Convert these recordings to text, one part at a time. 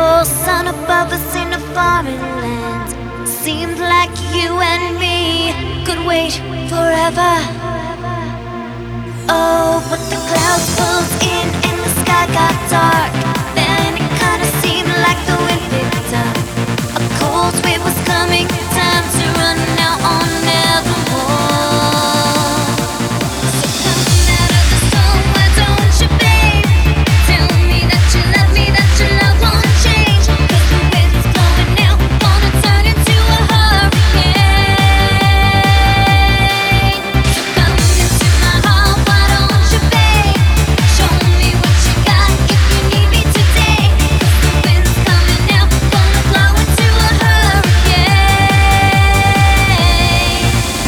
rainbow sun above us in a foreign land. Seemed like you and me could wait forever. Oh, but the clouds pulled in and the sky got dark. Then it kinda seemed like the wind picked up. A cold wave was coming, time to run now on nevermore. So come out of the storm, why don't you, babe? Tell me that you love me, that your love won't change. 'Cause the wind's blowing now, gonna turn into a hurricane. So come into my heart, why don't you, babe? Show me what you got if you need me today. 'Cause the wind's coming now, gonna blow into a hurricane.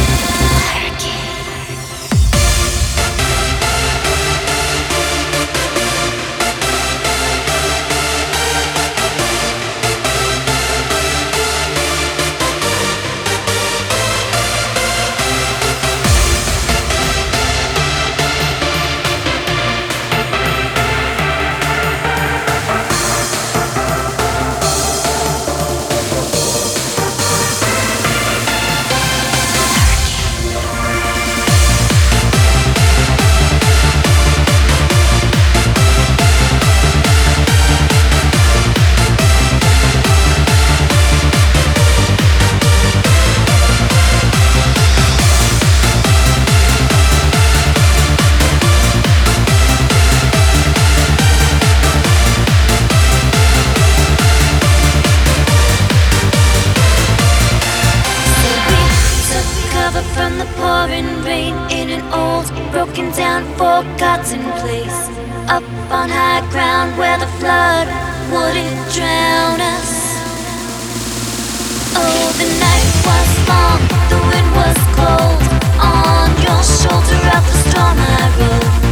From the pouring rain in an old, broken down, forgotten place, up on high ground where the flood wouldn't drown us. Oh, the night was long, the wind was cold. On your shoulder out the storm I rode.